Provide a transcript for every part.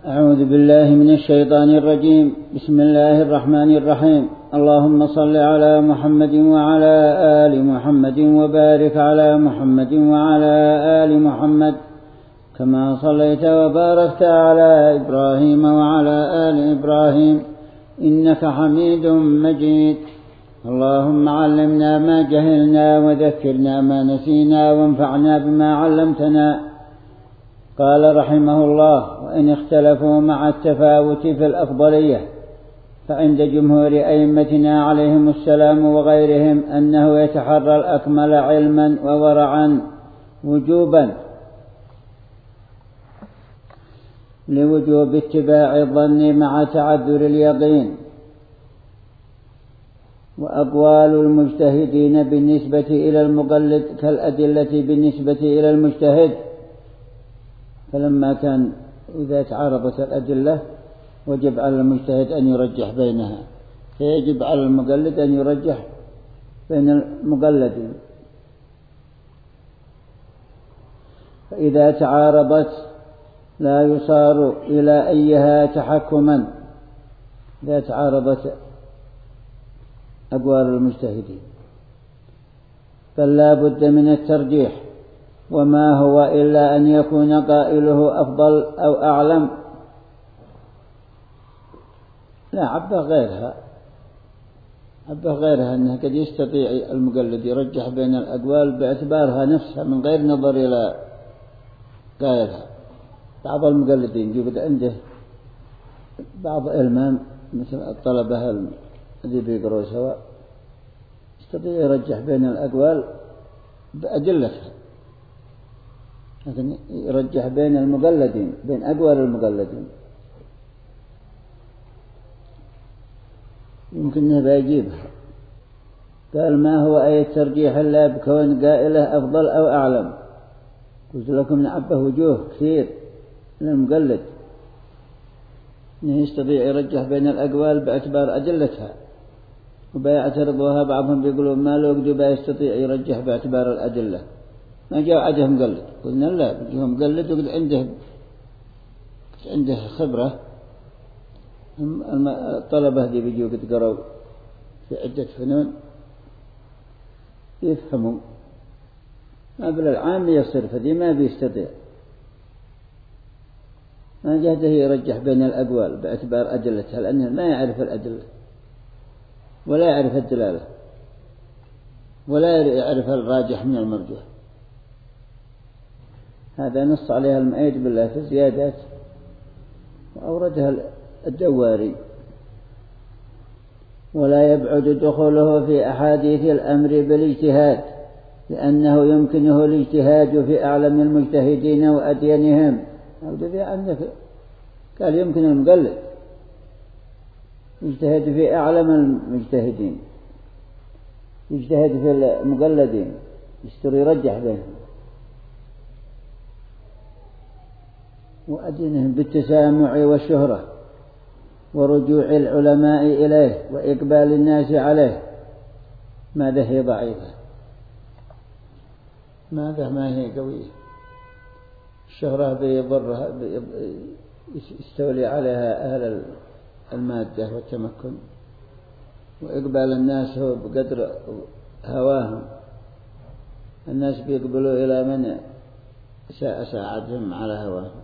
أعوذ بالله من الشيطان الرجيم. بسم الله الرحمن الرحيم. اللهم صل على محمد وعلى آل محمد وبارك على محمد وعلى آل محمد كما صليت وباركت على إبراهيم وعلى آل إبراهيم إنك حميد مجيد. اللهم علمنا ما جهلنا وذكرنا ما نسينا وانفعنا بما علمتنا. قال رحمه الله: وإن اختلفوا مع التفاوت في الأفضلية فعند جمهور أئمتنا عليهم السلام وغيرهم أنه يتحرى الأكمل علما وورعا وجوبا لوجوب اتباع الظن مع تعذر اليقين. وأقوال المجتهدين بالنسبة إلى المقلد كالأدلة بالنسبة إلى المجتهد، فلما كان إذا تعارضت الأدلة وجب على المجتهد أن يرجح بينها، فيجب على المقلد أن يرجح بين المقلدين. فإذا تعارضت لا يصار إلى أيها تحكما. إذا تعارضت أقوال المجتهدين فلا بد من الترجيح، وما هو إلا أن يكون قائله أفضل أو أعلم. لا عبه غيرها أنه قد يستطيع المقلد يرجح بين الأقوال باعتبارها نفسها من غير نظر إلى قائلها. بعض المقلدين يوجد عنده بعض علمان مثل الطلبة الذي بيقروا سواء يستطيع يرجح بين الأقوال بأدلتها، لكن يرجح بين المقلدين بين أقوال المقلدين يمكن أنه بيجيبها. قال: ما هو أي الترجيح إلا بكون قائله أفضل أو أعلم. قلت لكم نعبه وجوه كثير للمقلد أنه يستطيع يرجح بين الأقوال باعتبار أدلتها، وبيعترضوها بعضهم بيقولون ما لو قد يستطيع يرجح باعتبار الأدلة. ما جاء عده مقلد، قلنا لا، بيجيه مقلد وقد عنده خبرة. الطلبة اللي بيجوا قد قروا في عدة فنون يفهموا، ما بالعام يصير فدي ما بيستطيع، ما جهده يرجح بين الأقوال باعتبار أدلتها، لأنه ما يعرف الأدلة ولا يعرف الدلالة ولا يعرف الراجح من المرجوح. هذا نص عليها المؤيد بالله في الزيادات، وأوردها الدواري. ولا يبعد دخوله في أحاديث الأمر بالاجتهاد، لأنه يمكنه الاجتهاد في أعلم المجتهدين وأدينهم. قال يمكن المقلد يجتهد في أعلم المجتهدين، يجتهد في المقلدين، يستر يرجح بينهم وأدينهم بالتسامع والشهرة ورجوع العلماء إليه وإقبال الناس عليه. ماذا هي ضعيفة، ماذا ما هي قوية. الشهرة بيضرها يستولي عليها أهل المادة والتمكن، وإقبال الناس هو بقدر هواهم. الناس بيقبلوا إلى من شاء ساعدهم على هواهم.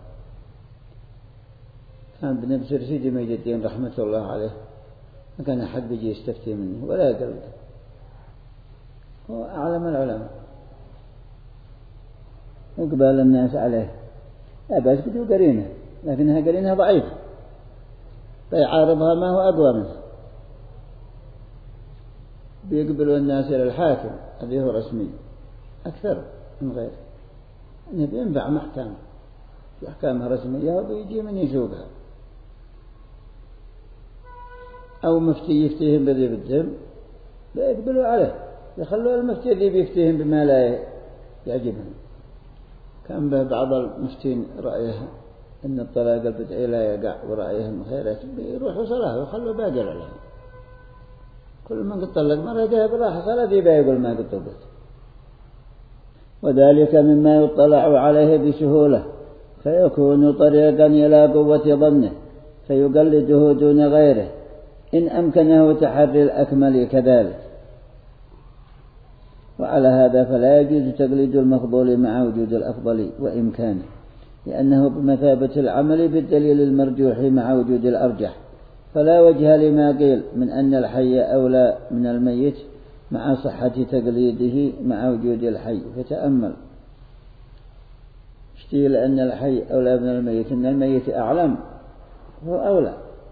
كان ابن سيدي مجد الدين رحمة الله عليه ما كان أحد بيجي يستفتي منه ولا يقلد، هو أعلم العلماء، إقبال الناس عليه لا بس بدو قرينة، لكنها قرينة ضعيفة فيعارضها ما هو أقوى منها. بيقبلوا الناس إلى الحاكم الذي هو رسمي أكثر من غيره، إنه بينفع محكمة أحكامها رسمية وبيجي من يسوقها، أو مفتي يفتيهم بذي بدهم بيقبلوا عليه، يخلوا المفتي الذي بيفتيهم بما لا يعجبهم. كان بعض المفتين رأيه أن الطلاق البدعي لا يقع ورأيهم خيرات بيروحوا صلاة ويخلوا باقي عليه. كل من قد طلق مرة جاء براحة صلاة بيقول ما قد طلقت. وذلك مما يطلع عليه بسهولة، فيكون طريقا إلى قوة ظنه فيقلده دون غيره إن أمكنه تحري الأكمل كذلك. وعلى هذا فلا يجوز تقليد المفضول مع وجود الأفضل وإمكانه، لأنه بمثابة العمل بالدليل المرجوح مع وجود الأرجح، فلا وجه لما قيل من أن الحي أولى من الميت مع صحة تقليده مع وجود الحي. فتأمل اشتيل أن الحي أولى من الميت، إن الميت أعلم هو أولى.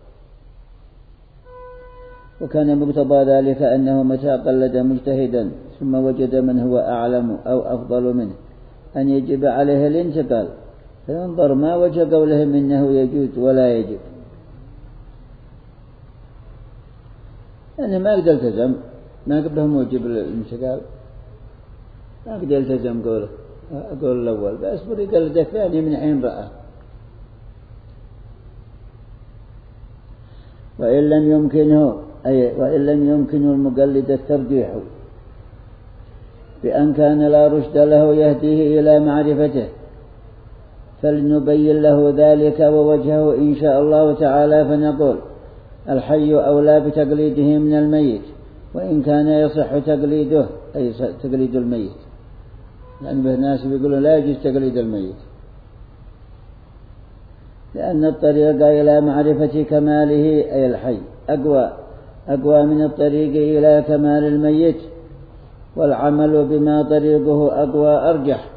وكان مقتضى ذلك أنه متى قلد مجتهدا ثم وجد من هو أعلم أو أفضل منه أن يجب عليه الانتقال، فينظر ما وجه قولهم إنه يجوز ولا يجب. أنا ما أقدر التزم، ما قبله موجب الانتقال، ما أقدر التزم قوله أقول الأول بأصبر يقلد الثاني من حين رأى. وإن لم يمكنه المقلد الترجيح بأن كان لا رشد له يهديه إلى معرفته، فلنبين له ذلك ووجهه إن شاء الله تعالى، فنقول الحي أولى بتقليده من الميت وإن كان يصح تقليده أي تقليد الميت، لأن به ناس يقولون لا يجوز تقليد الميت، لأن الطريق إلى معرفة كماله أي الحي أقوى من الطريق إلى كمال الميت، والعمل بما طريقه أقوى أرجح.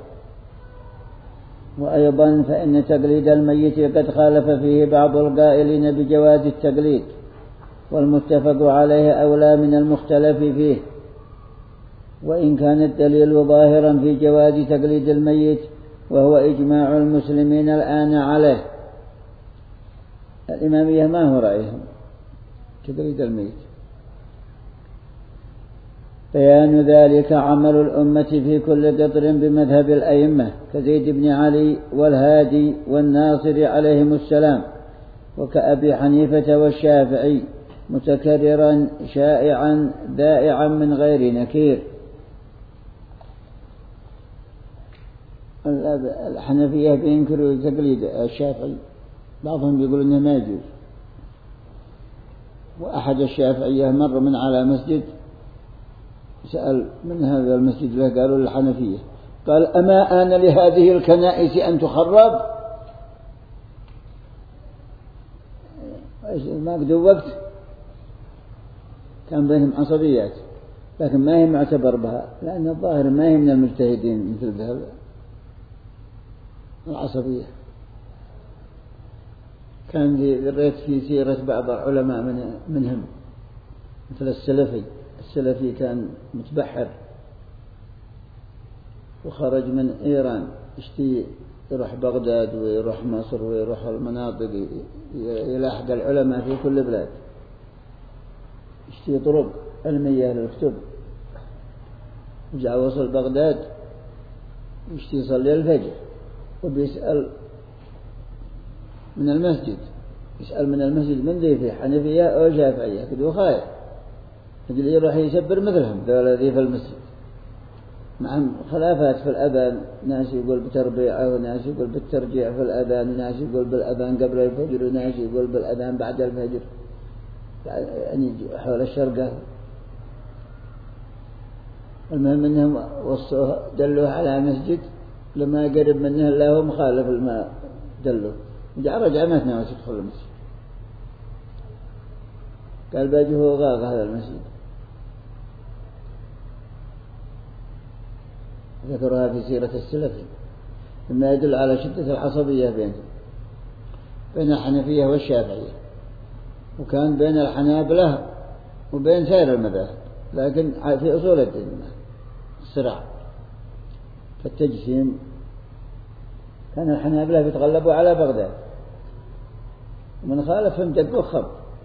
وأيضا فإن تقليد الميت قد خالف فيه بعض القائلين بجواز التقليد، والمتفق عليه أولى من المختلف فيه، وإن كان الدليل ظاهرا في جواز تقليد الميت وهو إجماع المسلمين الآن عليه. الإمامية ما هو رأيهم تقليد الميت. بيان ذلك عمل الأمة في كل قطر بمذهب الأئمة كزيد بن علي والهادي والناصر عليهم السلام، وكأبي حنيفة والشافعي، متكررا شائعا دائعا من غير نكير. الحنفية بينكروا تقليد الشافعي، بعضهم يقول إنه ما يجوز. وأحد الشافعية مر من على مسجد سأل من هذا المسجد له، قالوا للحنفية، قال أما آن لهذه الكنائس أن تخرب؟ ما قدوا وقت، كان بينهم عصبيات، لكن ما هي معتبر بها، لأن الظاهر ما هي من المجتهدين مثل ذلك العصبية. كان قريت في سيرة بعض العلماء منهم مثل السلفي كان متبحر وخرج من إيران، يروح بغداد ويروح مصر ويروح المناطق يلاحق العلماء في كل بلاد، يشتي طرق علمية للكتب. وجاء وصل بغداد يشتي يصلي الفجر وبيسأل من المسجد، من ذي في حنفية أو شافعية، كده خايف يقول يروح يسبر مثلهم ذولا ذي في المسجد، مع خلافات في الأذان، ناس يقول بتربيعه وناس يقول بالترجيع في الأذان، وناس يقول بالأذان قبل الفجر وناس يقول بالأذان بعد الفجر، يعني حول الشرقة. المهم أنهم وصوه دلوه على مسجد لما قرب منه الله هو مخالف الماء دلوه، رجع ما تناوس يدخل المسجد، قال باجي هو غاغ هذا المسجد. ذكرها في سيرة السلف مما يدل على شدة العصبية بين الحنفية والشافعية، وكان بين الحنابلة وبين سائر المذاهب، لكن في أصول الدين الصراع فالتجسيم. كان الحنابلة يتغلبوا على بغداد، ومن خالفهم دقوا خب،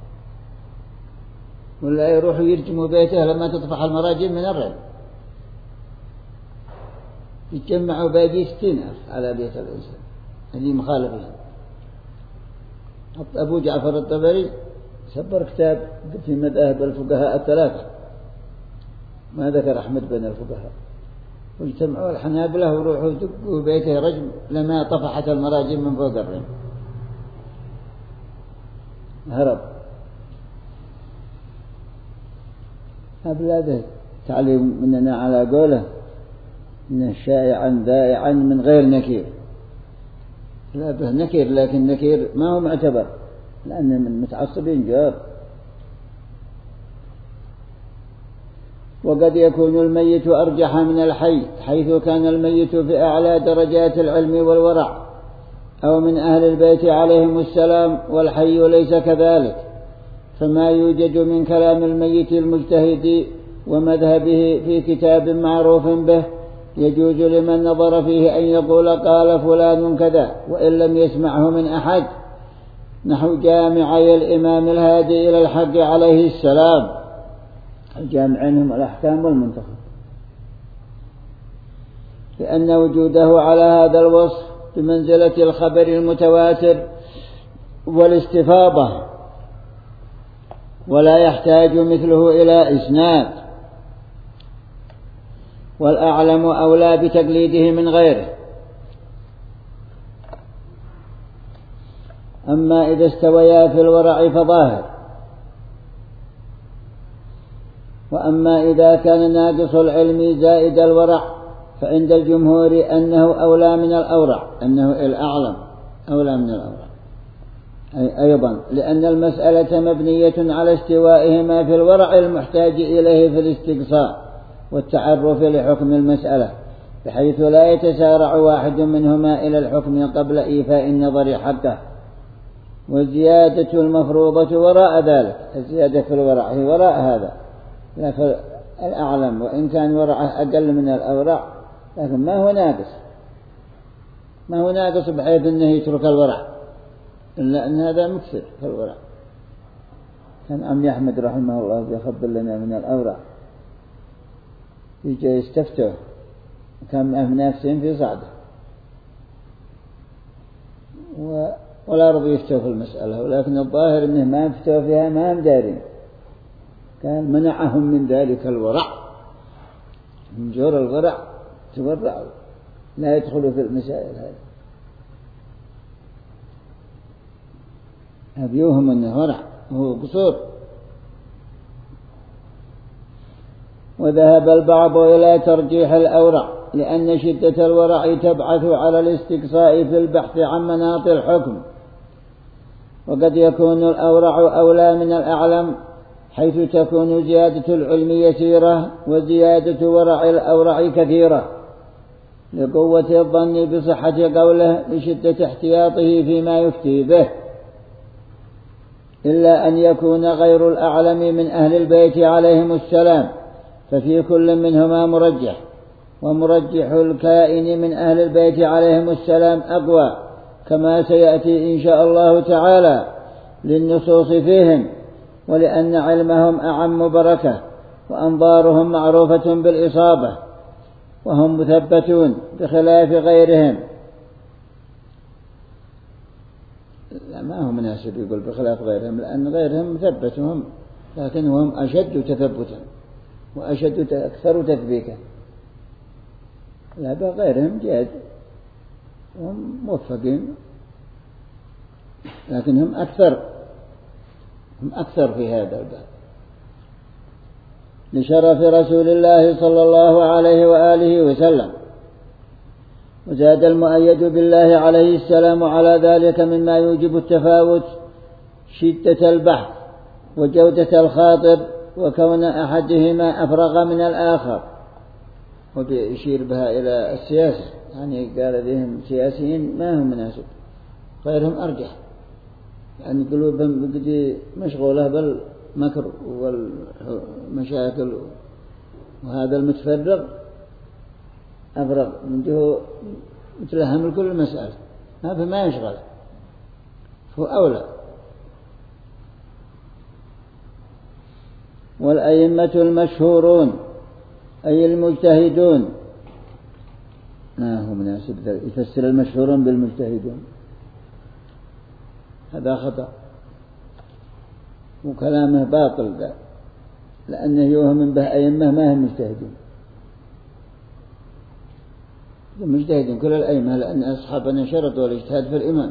ولا يروحوا يرجموا بيته لما تطفح المراجم من الرد، يتجمعوا باقي 60,000 على بيت الإنسان، هذه مخالفين. أبو جعفر الطبري سبر كتاب في مذاهب الفقهاء الثلاثة، ما ذكر أحمد بين الفقهاء، واجتمعوا الحنابلة وروحوا دقوا بيته رجم لما طفحت المراجم من فوق الرمل، هرب. أبلاده تعليم مننا على قوله إن شائعا ذائعا من غير نكير، لا به نكير لكن نكير ما هو معتبر لأن من متعصبين جار. وقد يكون الميت أرجح من الحي حيث كان الميت في أعلى درجات العلم والورع أو من أهل البيت عليهم السلام، والحي ليس كذلك، فما يوجد من كلام الميت المجتهد ومذهبه في كتاب معروف به يجوز لمن نظر فيه أن يقول قال فلان كذا وإن لم يسمعه من أحد، نحو جامعي الإمام الهادي إلى الحق عليه السلام، جامعينهم الأحكام والمنتخب، لأن وجوده على هذا الوصف بمنزلة الخبر المتواتر والاستفاضة، ولا يحتاج مثله إلى إسناد، والأعلم أولى بتقليده من غيره. أما إذا استويا في الورع فظاهر، وأما إذا كان ناقص العلم زائد الورع فعند الجمهور أنه أولى من الأورع، أنه الأعلم أولى من الأورع أيضا، لأن المسألة مبنية على استوائهما في الورع المحتاج إليه في الاستقصاء والتعرف لحكم المسألة، بحيث لا يتسارع واحد منهما إلى الحكم قبل إيفاء النظر حقه. والزيادة المفروضة وراء ذلك، الزيادة في الورع هي وراء هذا، لا في الأعلم وإن كان ورعه أقل من الأورع لكن ما هو ناقص بحيث أنه يترك الورع، إلا أن هذا مكسر في الورع. كان عمي أحمد رحمه الله يخبر لنا من الأورع، يجي يستفتوا، كان معه منافسين في صعده ولا رضوا يفتوا في المسألة، ولكن الظاهر أنه ما يفتوا فيها ما هم دارين، كان منعهم من ذلك الورع، من جور الورع تورعوا لا يدخلوا في المسائل هذه، أبيوهم أنه ورع هو قصور. وذهب البعض إلى ترجيح الأورع، لأن شدة الورع تبعث على الاستقصاء في البحث عن مناط الحكم، وقد يكون الأورع أولى من الأعلم، حيث تكون زيادة العلم يسيرة وزيادة ورع الأورع كثيرة، لقوة الظن بصحة قوله لشدة احتياطه فيما يفتي به، إلا أن يكون غير الأعلم من أهل البيت عليهم السلام، ففي كل منهما مرجح، ومرجح الكائن من أهل البيت عليهم السلام أقوى، كما سيأتي إن شاء الله تعالى للنصوص فيهم، ولأن علمهم أعم بركة، وأنظارهم معروفة بالإصابة، وهم مثبتون بخلاف غيرهم. لا ما هو مناسب يقول بخلاف غيرهم، لأن غيرهم مثبتهم لكنهم أشد تثبتا وأشد أكثر تثبيتا، لا بغيرهم جاد هم موفقين لكنهم أكثر في هذا الباب، لشرف رسول الله صلى الله عليه وآله وسلم. وزاد المؤيد بالله عليه السلام على ذلك مما يوجب التفاوت شدة البحث وجودة الخاطر، وكون أحدهما أفرغ من الآخر، ويشير بها إلى السياسة، يعني قال بهم سياسيين ما هم مناسب، غيرهم أرجح، يعني قلوبهم بقدي مشغولة بالمكر والمشاكل، وهذا المتفرغ أفرغ من جهه متلهم لكل مسألة، هذا ما يشغل، هو أولى. والأئمة المشهورون أي المجتهدون، ما هو مناسب يفسر المشهورون بالمجتهدون، هذا خطأ وكلامه باطل ده، لأنه يوهم به أئمة ما هم مجتهدين، مجتهد كل الأئمة، لأن أصحابنا شرطوا الاجتهاد في الإمام.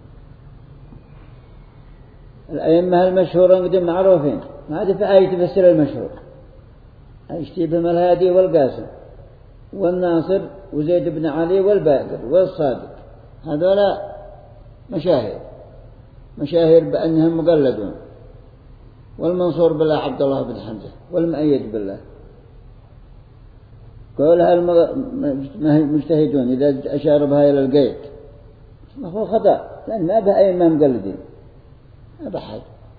الأئمة المشهورين قدم معروفين، هذه في آية تفسر المشهور، يشتبهم الهادي والقاسم والناصر وزيد بن علي والباقر والصادق، هذولا مشاهير بأنهم مقلدون. والمنصور بالله عبد الله بن حمزة، والمؤيد بالله. قولها المجتهدون إذا أشار بها إلى القيد هو خطأ، لأن ما به أئمة مقلدين، ما بحد.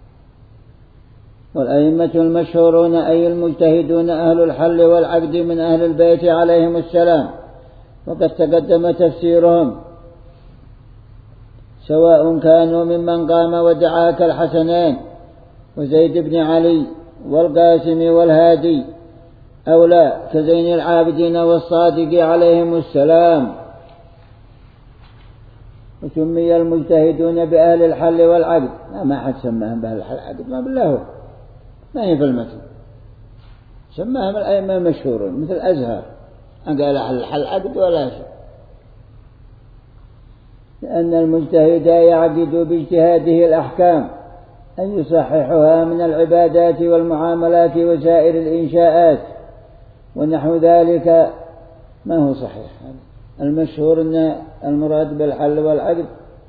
والأئمة المشهورون أي المجتهدون أهل الحل والعقد من أهل البيت عليهم السلام، وقد تقدم تفسيرهم، سواء كانوا ممن قام ودعا كالحسنين وزيد بن علي والقاسم والهادي، أو لا كزين العابدين والصادق عليهم السلام. وسمي المجتهدون بأهل الحل والعقد، ما حد سماهم بأهل الحل والعقد، ما بالله، ما هي في المتن، سماهم الأئمة المشهورون مثل أزهر قال أهل الحل والعقد ولا شيء، لأن المجتهد يعقد باجتهاده الأحكام أن يصححها من العبادات والمعاملات وسائر الإنشاءات ونحو ذلك. ما هو صحيح؟ المشهور أن المراد بالحل والعقد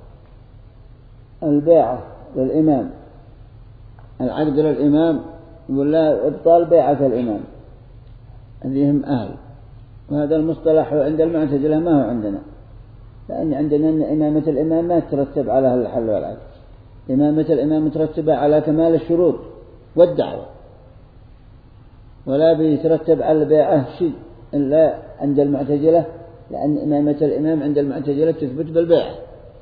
البيعة للإمام، العقد للإمام، ولا إبطال بيعة الإمام، هذه هم أهل. وهذا المصطلح عند المعتزلة ما هو عندنا، لأن عندنا أن إمامة الإمام ما ترتب على الحل والعقد، إمامة الإمام مترتبة على كمال الشروط والدعوة، ولا بيترتب على البيعة شيء إلا عند المعتزلة، لأن إمامة الإمام عند المعتزلة تثبت بالبيعة.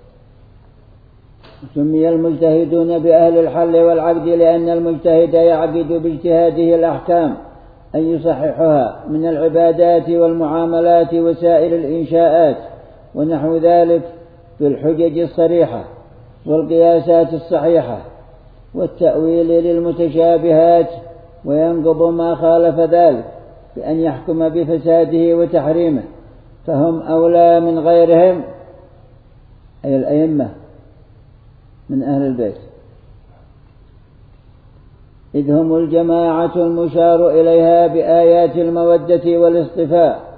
سمي المجتهدون بأهل الحل والعقد لأن المجتهد يعقد باجتهاده الأحكام أن يصححها من العبادات والمعاملات وسائر الإنشاءات ونحو ذلك بالحجج الصريحة والقياسات الصحيحة والتأويل للمتشابهات، وينقض ما خالف ذلك بأن يحكم بفساده وتحريمه، فهم أولى من غيرهم، أي الأئمة من أهل البيت، إذ هم الجماعة المشار إليها بآيات المودة والاصطفاء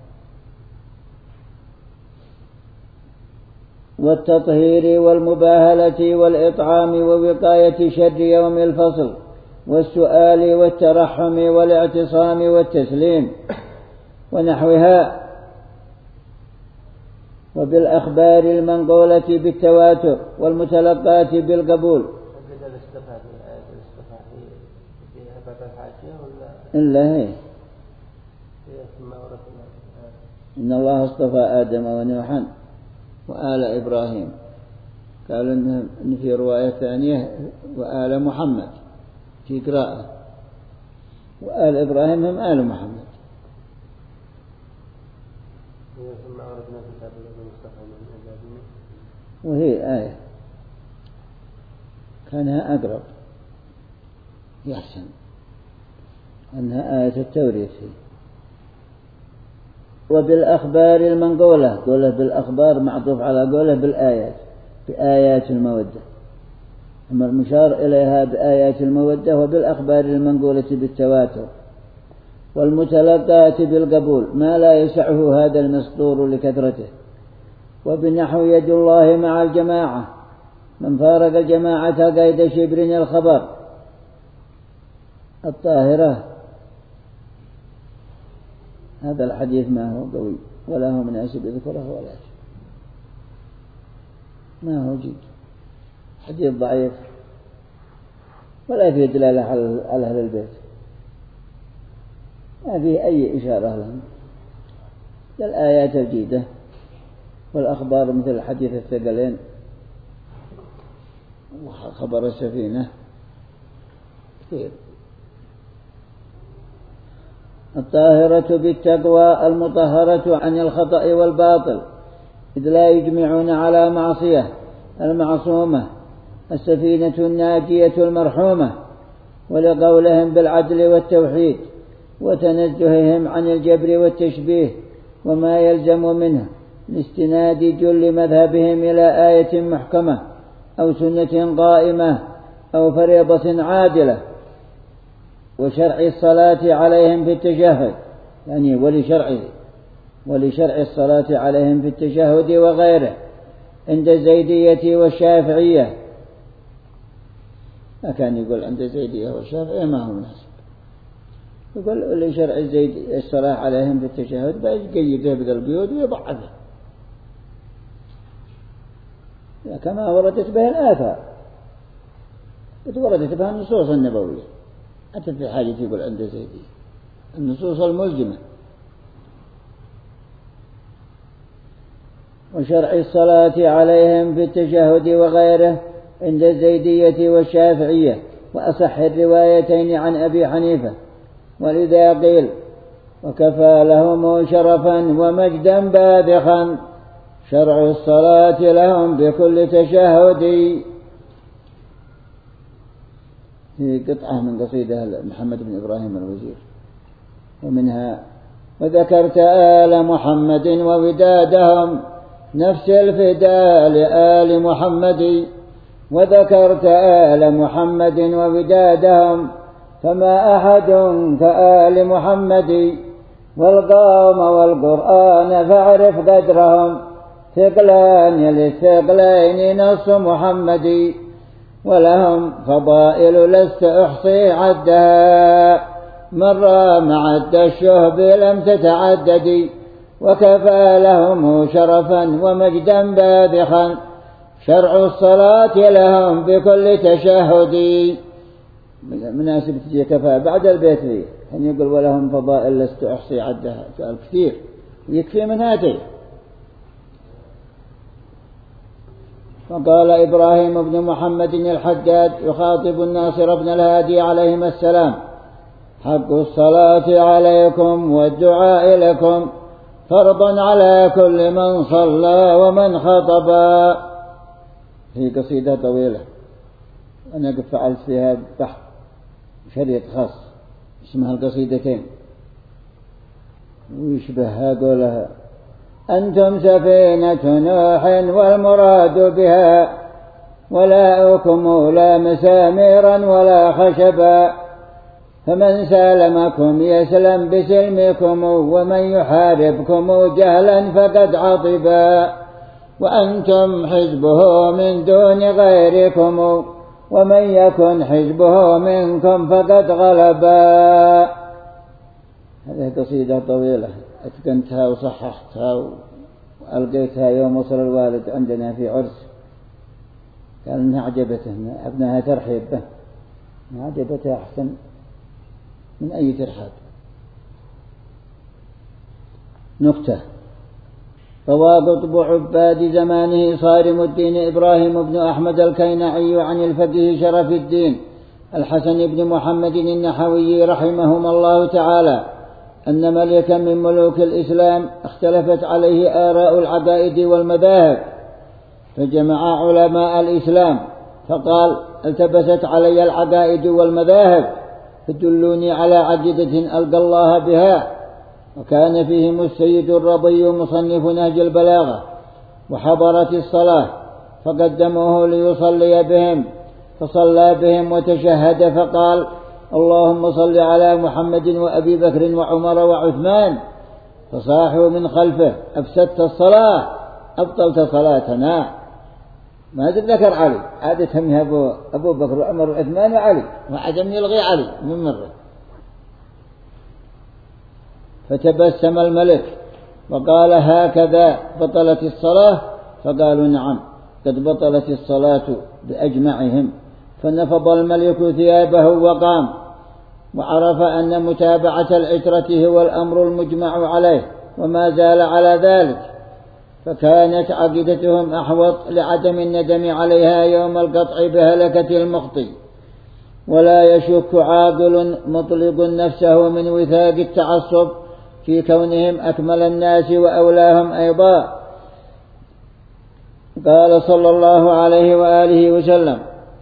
والتطهير والمباهلة والإطعام ووقاية شر يوم الفصل والسؤال والترحم والاعتصام والتسليم ونحوها، وبالأخبار المنقولة بالتواتر والمتلقاة بالقبول. إلا هي إن الله اصطفى آدم ونوحا وآل إبراهيم، قالوا إن في رواية ثانية وآل محمد في قراءة، وآل إبراهيم هم آل محمد. وهي آية كانها أقرب يحسن أنها آية التوريث. وبالأخبار المنقولة، قوله بالأخبار معطوف على قوله بالآيات، بآيات المودة، أما المشار إليها بآيات المودة، وبالأخبار المنقولة بالتواتر والمتلقاة بالقبول ما لا يسعه هذا المسطور لكثرته. وبنحو يد الله مع الجماعة، من فارق الجماعة قيد شبر الخبر الطاهرة. هذا الحديث ما هو قوي ولا هو مناسب يذكره ولا شيء، ما هو جيد، حديث ضعيف ولا فيه دلالة على أهل البيت، ما فيه أي إشارة لهم. الآيات الجيدة والأخبار مثل حديث الثقلين وخبر السفينة كثير. الطاهرة بالتقوى المطهرة عن الخطأ والباطل، إذ لا يجمعون على معصية المعصومة السفينة الناجية المرحومة، ولقولهم بالعدل والتوحيد وتنزههم عن الجبر والتشبيه وما يلزم منه لاستناد جل مذهبهم إلى آية محكمة أو سنة قائمة أو فريضة عادلة، وشرع الصلاة عليهم في التشهد، يعني ولشرع الصلاة عليهم في التشهد وغيره عند الزيدية والشافعية. ما كان يقول عند الزيدية والشافعية ما هو مناسب، يقول لشرع الصلاة عليهم في التشهد بيقيده بالقيود ويضعفه كما وردت به الآثار، وردت بها النصوص النبوية، حتى في حاجة يقول عند زيدية النصوص الملزمة. وشرع الصلاة عليهم في التشهد وغيره عند الزيدية والشافعية، وأصح الروايتين عن أبي حنيفة، ولذا قيل وكفى لهم شرفا ومجدا باذخا شرع الصلاة لهم بكل تشهد. في قطعة من قصيدة محمد بن إبراهيم الوزير، ومنها وذكرت آل محمد وودادهم نفس الفداء لآل محمد، وذكرت آل محمد وودادهم فما أحد كآل محمد، والقوم والقرآن فاعرف قدرهم ثقلان للثقلين نص محمد، ولهم فضائل لست أحصي عدها مرة مع الشهب لم تتعدد، وكفى لهم شرفا ومجدا باذخا شرع الصلاة لهم بكل تشهد. مناسبة تجي كفى بعد البيت لي أن يقول ولهم فضائل لست أحصي عدها، سؤال كثير يكفي من هاتين. فقال إبراهيم بن محمد الحداد يخاطب الناصر بن الهادي عليهما السلام حق الصلاة عليكم والدعاء لكم فرضا على كل من صلى ومن خطب. هي قصيدة طويلة أنا قد فعلت فيها بحث شريط خاص اسمها القصيدتين، ويشبهها قولها أنتم سفينة نوح والمراد بها ولاؤكم لا مساميرا ولا خشبا، فمن سالمكم يسلم بسلمكم ومن يحاربكم جهلا فقد عطبا، وأنتم حزبه من دون غيركم ومن يكن حزبه منكم فقد غلبا. هذه قصيدة طويلة أتقنتها وصححتها وألقيتها يوم وصل الوالد عندنا في عرس، قال إنها عجبته أبنها ترحيب به، عجبته أحسن من أي ترحاب. نكتة: روى قطب عباد زمانه صارم الدين إبراهيم بن أحمد الكينعي عن الفقيه شرف الدين الحسن بن محمد النحوي رحمهما الله تعالى أن ملكا من ملوك الإسلام اختلفت عليه آراء العقائد والمذاهب، فجمع علماء الإسلام فقال التبست علي العقائد والمذاهب فدلوني على عقيدة ألقى الله بها. وكان فيهم السيد الرضي مصنف نهج البلاغة، وحضرت الصلاة فقدموه ليصلي بهم فصلى بهم وتشهد فقال اللهم صل على محمد وأبي بكر وعمر وعثمان، فصاحوا من خلفه أفسدت الصلاة أبطلت صلاتنا. ما ذكر علي، عادة هم أبو بكر وعمر وعثمان وعلي، وعدم يلغي علي من مرة. فتبسم الملك وقال هكذا بطلت الصلاة؟ فقالوا نعم قد بطلت الصلاة بأجمعهم. فنفض الملك ثيابه وقام، وعرف أن متابعة العترة هو الأمر المجمع عليه وما زال على ذلك، فكانت عقيدتهم أحوط لعدم الندم عليها يوم القطع بهلكة المخطي. ولا يشك عاقل مطلق نفسه من وثاق التعصب في كونهم أكمل الناس وأولاهم أيضا. قال صلى الله عليه وآله وسلم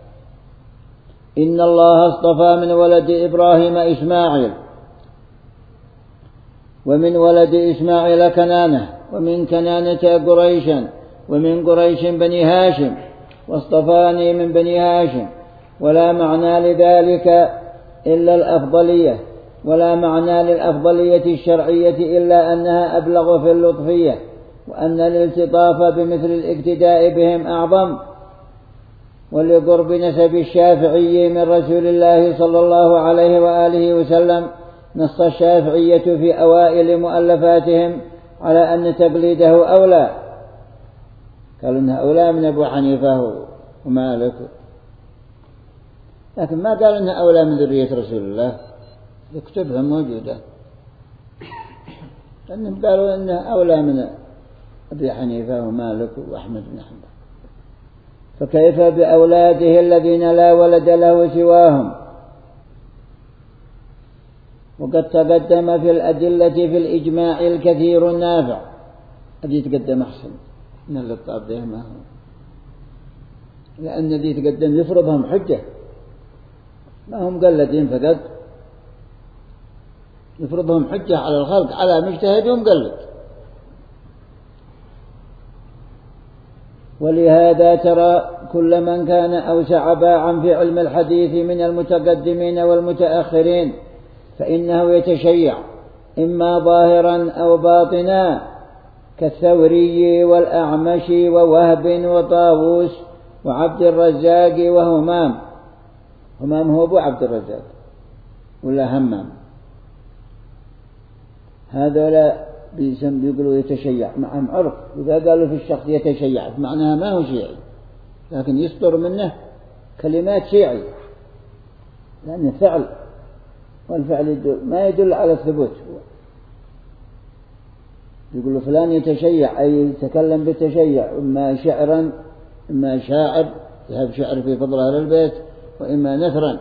إن الله اصطفى من ولد إبراهيم إسماعيل ومن ولد إسماعيل كنانة، ومن كنانة قريشا، ومن قريش بني هاشم، واصطفاني من بني هاشم. ولا معنى لذلك إلا الأفضلية، ولا معنى للأفضلية الشرعية إلا أنها أبلغ في اللطفية، وأن الالتطاف بمثل الاقتداء بهم أعظم. ولقرب نسب الشافعي من رسول الله صلى الله عليه وآله وسلم نص الشافعية في أوائل مؤلفاتهم على أن تقليده أولى، قالوا إنه أولى من أبو حنيفة ومالك، لكن ما قالوا إنه أولى من ذرية رسول الله، كتبها موجودة، لأنهم قالوا إنه أولى من أبي حنيفة ومالك وأحمد بن حنبل. فكيف بأولاده الذين لا ولد له سواهم؟ وقد تقدم في الأدلة في الإجماع الكثير النافع. الذي تقدم أحسن من اللطاب ده، ما هو، لأن الذي تقدم يفرضهم حجة، ما هم مقلدين فقط، يفرضهم حجة على الخلق، على مجتهد ومقلد. ولهذا ترى كل من كان أوسع باعا في علم الحديث من المتقدمين والمتأخرين فإنه يتشيع إما ظاهرا أو باطنا، كالثوري والأعمش ووهب وطاووس وعبد الرزاق وهمام. همام هو أبو عبد الرزاق ولا همام، هذا بيقولوا يتشيع معهم عرف. إذا قالوا في الشخص يتشيع معناها ما هو شيعي، لكن يصدر منه كلمات شيعي، لأنه فعل، والفعل ما يدل على الثبوت. يقولوا فلان يتشيع أي يتكلم بالتشيع، إما شعرا إما شاعر يهب شعر في فضل أهل البيت، وإما نثرا.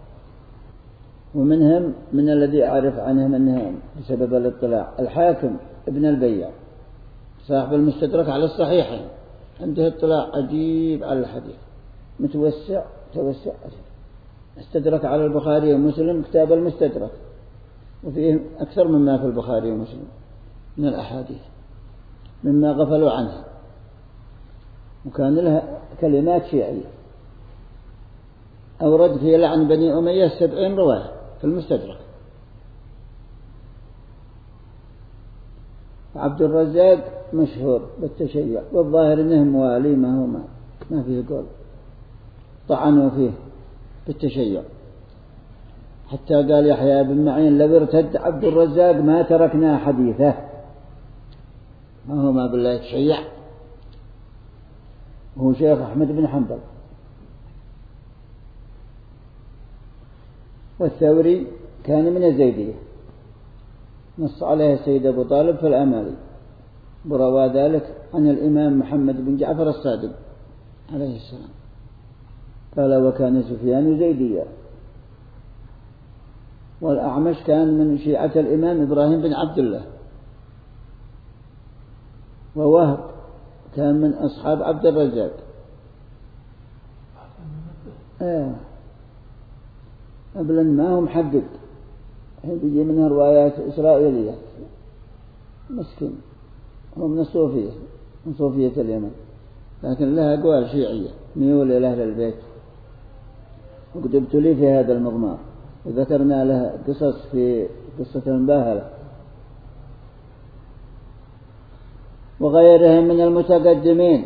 ومنهم من الذي أعرف عنهم أنهم بسبب الاطلاع الحاكم ابن البيع صاحب المستدرك على الصحيحين، عنده اطلاع عجيب على الحديث، متوسع توسع، استدرك على البخاري ومسلم كتاب المستدرك، وفيه أكثر مما في البخاري ومسلم من الأحاديث مما غفلوا عنها، وكان لها كلمات شيعية. أورد في لعن بني أمية 70 رواية في المستدرك. عبد الرزاق مشهور بالتشيع، والظاهر انه موالي، ما فيه قول، طعنوا فيه بالتشيع، حتى قال يحيى بن معين لو ارتد عبد الرزاق ما تركنا حديثه. ما هو ما بالله يتشيع، وهو شيخ أحمد بن حنبل. والثوري كان من الزيدية، نص عليه السيد أبو طالب في الأمالي، وروى ذلك عن الإمام محمد بن جعفر الصادق عليه السلام، قال وكان سفيان زيديا. والأعمش كان من شيعة الإمام إبراهيم بن عبد الله. ووهب كان من أصحاب عبد الرزاق. قبل ما هو محقق، بيجي منها روايات إسرائيلية، مسكين، هو من الصوفية، من صوفية اليمن، لكن لها أقوال شيعية، ميول إلى أهل البيت. وقد ابتلي في هذا المضمار، وذكرنا لها قصص في قصة المباهلة وغيرهم من المتقدمين.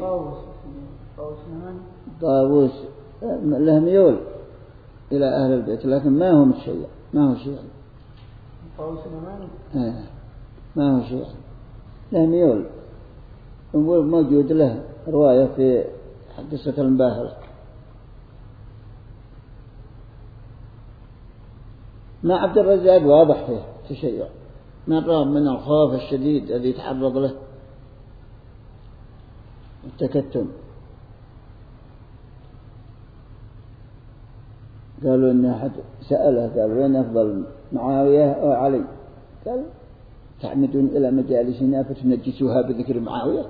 طاووس له ميول إلى أهل البيت، لكن ما هو متشيع، ما هو شيعي. ما هو شيعي، له ميول، موجود له رواية في قصة المباهلة. ما عبد الرزاق واضح فيه تشيع، مرة من الخوف الشديد الذي يتعرض له التكتم. قالوا إن أحد سأله قال وين أفضل، معاوية أو علي؟ قال تعمدون إلى مجالسنا فتنجسوها بذكر معاوية،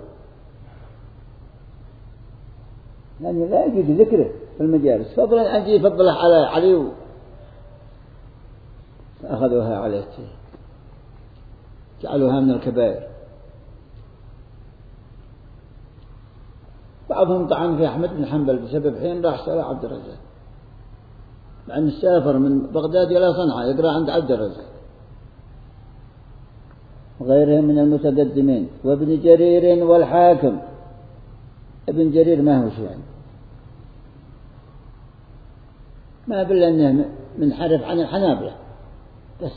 يعني لا يجوز ذكره في المجالس، فضلا أن يفضله على علي، فأخذوها عليه جعلوها من الكبائر. بعضهم طعن في أحمد بن حنبل بسبب حين راح سأل عبد الرزاق، مع أن سافر من بغداد إلى صنعاء يقرأ عند عبد الرزاق وغيرهم من المتقدمين. وابن جرير والحاكم. ابن جرير ما هو شيء يعني، ما بل أنه منحرف عن الحنابلة بس.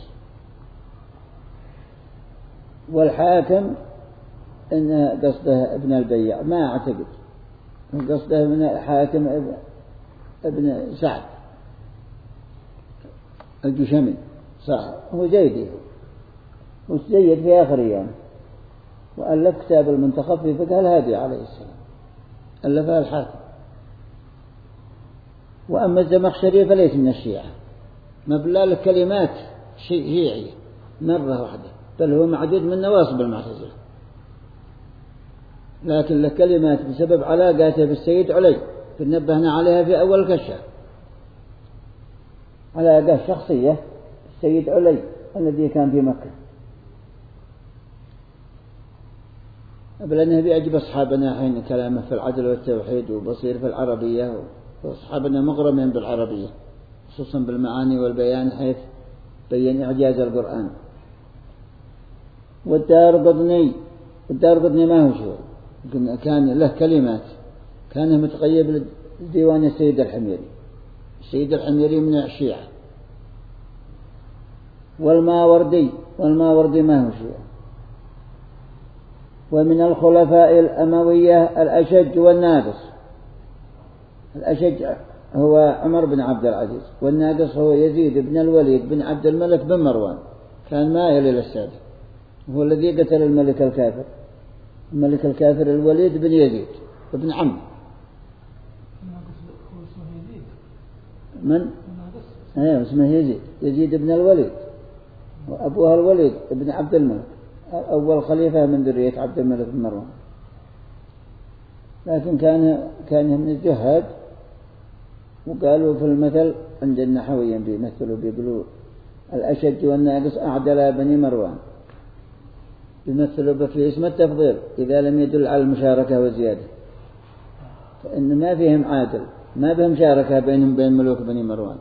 والحاكم إنه قصده ابن البيع، ما أعتقد قصده من الحاكم ابن سعد الجشمي، صح، هو جيد وسيد في آخر أيام، وألف كتاب المنتخب في فقه الهادي عليه السلام، ألفها الحاكم. وأما الزمخشري فليس من الشيعة، مبلغ الكلمات شيعية مرة واحدة، بل هو معدود من نواصب المعتزلة، لكن له كلمات بسبب علاقاته بالسيد علي نبهنا عليها في أول الكشف، علاقة شخصية السيد علي الذي كان في مكة، بل أنه بيعجب أصحابنا حين كلامه في العدل والتوحيد وبصير في العربية، وأصحابنا مغرمين بالعربية خصوصا بالمعاني والبيان حيث بين إعجاز القرآن. والدارقطني ما هو شيء، كان له كلمات، كان متقيب لديوان السيد الحميري. السيد الحميري من الشيعة. والماوردي ما هو شيء. ومن الخلفاء الأموية الأشج والناقص. الأشج هو عمر بن عبد العزيز، والناقص هو يزيد بن الوليد بن عبد الملك بن مروان، كان مائل إلى السادة، هو الذي قتل الملك الكافر الوليد بن يزيد ابن عم. من؟ اسمه يزيد بن الوليد، وأبوها الوليد بن عبد الملك، أول خليفة من ذرية عبد الملك بن مروان، لكن كان من الجهاد. وقالوا في المثل عند النحويين بيقولوا الأشج والناقص أعدل بني مروان، بيمثلوا في اسم التفضيل إذا لم يدل على المشاركة والزيادة، فإن ما فيهم عادل، ما بهم مشاركة بينهم بين ملوك بني مروان.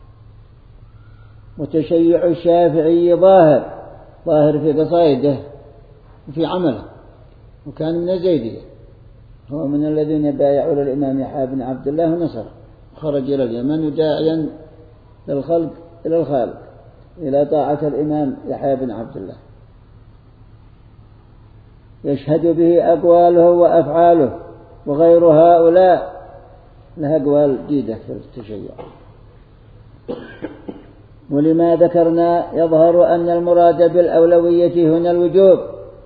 وتشيع الشافعي ظاهر في قصائده وفي عمله، وكان من الزيدية، هو من الذين بايعوا للإمام يحيى بن عبد الله ونصر، خرج إلى اليمن داعيا للخلق إلى الخالق إلى طاعة الإمام يحيى بن عبد الله، يشهد به أقواله وأفعاله، وغير هؤلاء لها أقوال جيدة في التشيع. ولما ذكرنا يظهر أن المراد بالأولوية هنا الوجوب،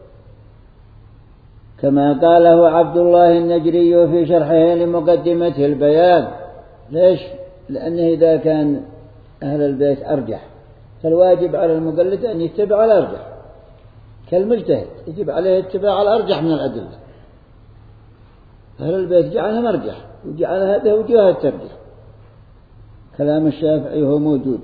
كما قاله عبد الله النجري في شرحه لمقدمة البيان. ليش؟ لأنه إذا كان أهل البيت أرجح فالواجب على المقلد أن يتبع الأرجح، كالمجتهد يجب عليه اتباع الأرجح من الأدلة. أهل البيت جعلهم أرجح وجعل هذا وجوه الترجح. كلام الشافعي هو موجود،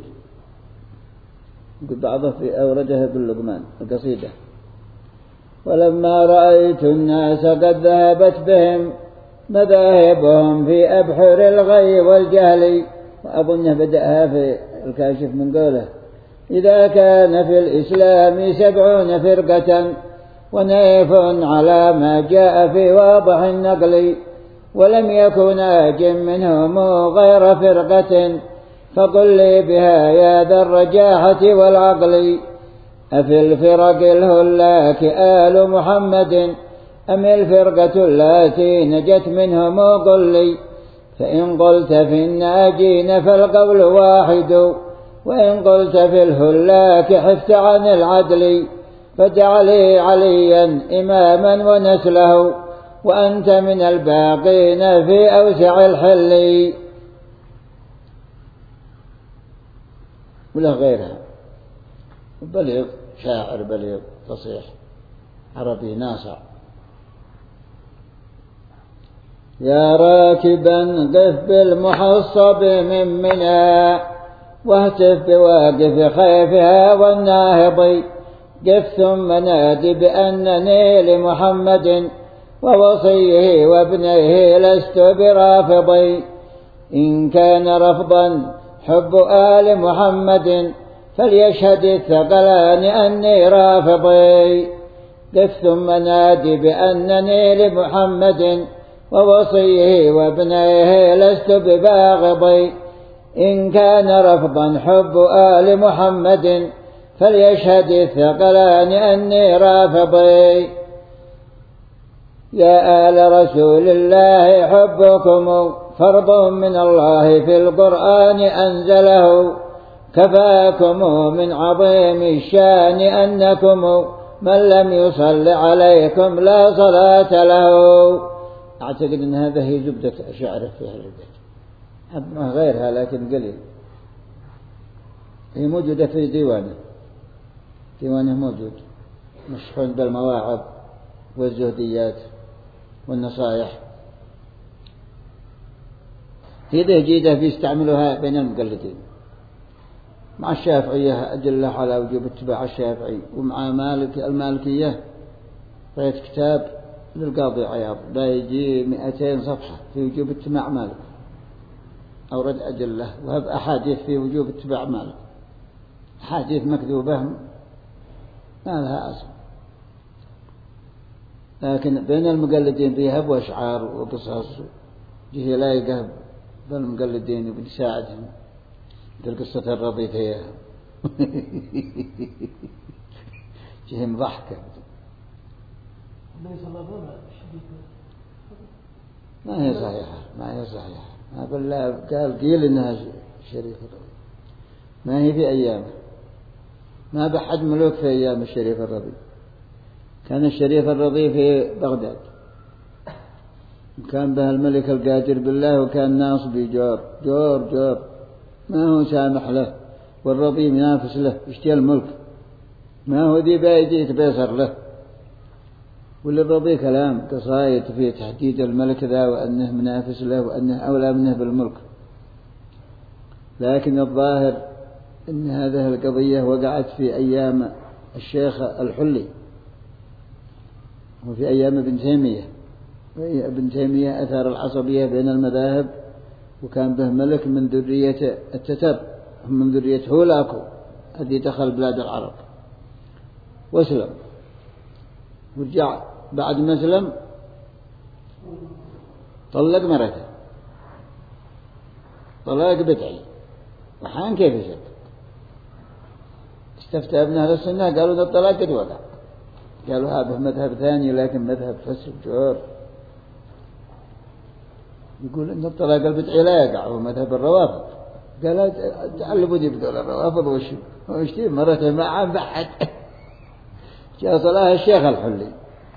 بعضه في أورده باللقمان القصيدة: ولما رأيت الناس قد ذهبت بهم مذاهبهم في أبحر الغي والجهل. وأظنه بدأها في الكاشف من قوله: إذا كان في الإسلام 70 فرقة ونيف على ما جاء في واضح النقل، ولم يكن آج منهم غير فرقة، فقل لي بها يا ذا الرجاحة والعقل. أفي الفرق الهلاك آل محمد أم الفرقة التي نجت منهم؟ قل لي. فإن قلت في الناجين فالقول واحد، وإن قلت في الهلاك حفت عن العدل. فاجعلي عليا إماما ونسله، وأنت من الباقين في أوسع الحل. ولا غيرها، بليغ، شاعر بليغ فصيح عربي ناصع: يا راكبا قف بالمحصب من منى، واهتف بواقف خيفها والناهض، قف ثم نادي بأنني لمحمد ووصيه وابنيه لست برافضي. إن كان رفضا حب آل محمد فليشهد الثقلان أني رافضي. قف ثم نادي بأنني لمحمد ووصيه وابنيه لست بباغضي. إن كان رفضا حب آل محمد فليشهد الثقلان أني رافضي. يا آل رسول الله حبكم فرض من الله في القرآن أنزله. كفاكم من عظيم الشان أنكم من لم يصل عليكم لا صلاة له. أعتقد أن هذا هي زبدة شعره في أهل البيت، غيرها لكن قليل. هي موجودة في ديوانه موجود، مشحون بالمواعظ والزهديات والنصائح. هي جيدة بيستعملها بين المقلدين. مع الشافعية أدلة على وجوب اتباع الشافعي، ومع المالكية رأيت كتاب للقاضي عياض لا يجي 200 صفحة في وجوب اتباع مالك، أورد أدلة وهب أحاديث في وجوب اتباع مالك، أحاديث مكذوبة ما لها أصل. لكن بين المقلدين فيها وأشعار وقصص جه لا يقهب بالمقلدين وبيساعدهم. القصة الرضيت هي جهم ضحكة ما هي صحيحة. قال قيل إنها شريف الرضي، ما هي في أيامه، ما بحد ملوك في أيام الشريف الرضي. كان الشريف الرضي في بغداد، وكان به الملك القادر بالله، وكان ناصبي جور ما هو سامح له، والرضي منافس له يشتي الملك، ما هو ذي بايدي يتبيصر له. وللرضي كلام قصايد في تحديد الملك ذا وأنه منافس له وأنه أولى منه بالملك. لكن الظاهر أن هذه القضية وقعت في أيام الشيخ الحلي وفي أيام ابن تيمية. ابن تيمية أثار العصبية بين المذاهب، وكان به ملك من ذرية التتر، من ذرية هولاكو الذي دخل بلاد العرب واسلم، ورجع بعد ما اسلم طلق مرته طلاق بدعي، وحان كيف يصدق. استفتى ابن أهل السنة قالوا الطلاق قد وقع، قالوا هذا مذهب ثاني لكن مذهب فسد جور، يقول إن الطلاق البدعي لا يقع، هو مذهب الروافض. قال تعلموا دي بدول الروافض وشتي مرته معه بحد. جاء صلاها الشيخ الحلي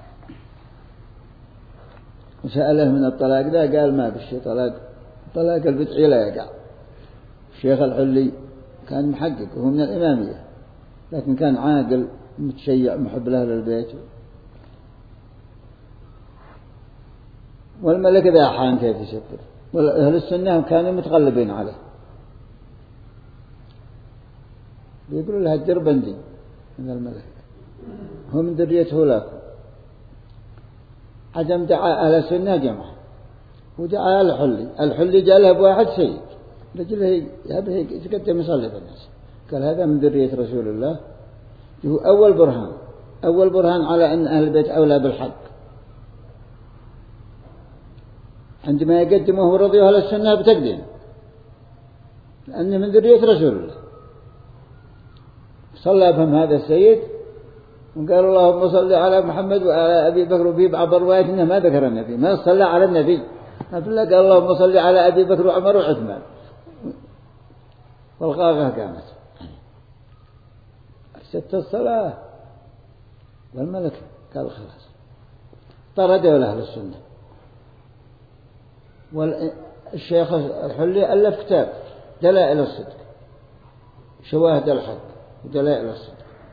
وسأله من الطلاق ذا، قال ما بالشي طلاق البدعي لا يقع. الشيخ الحلي كان محقق وهو من الإمامية، لكن كان عاقل متشيع محب لأهل البيت. والملك ذا حان كيف يسكر، وأهل السنة كانوا متغلبين عليه. بيقولوا لها الدربندي من الملك، هو من ذرية هولاكو. عدم دعا أهل السنة جمعه، ودعا الحلي جاء له بواحد سيد رجله يبه يتقدم يصلي بالناس، قال هذا من ذرية رسول الله. هو أول برهان على أن أهل البيت أولى بالحق، عندما يقدمه رضي أهل السنة بتقديم، لأنه من ذرية رسول الله. صلى بهم هذا السيد وقال اللهم صل على محمد وعلى أبي بكر. وفي بعض الروايات إنه ما ذكر النبي، ما صلى على النبي، قال اللهم صل على أبي بكر وعمر وعثمان. والغاغة قامت ست الصلاة، والملك قال خلاص طرده لأهل السنة. والشيخ الحلي ألف كتاب دلائل الصدق، شواهد الحق ودلائل الصدق،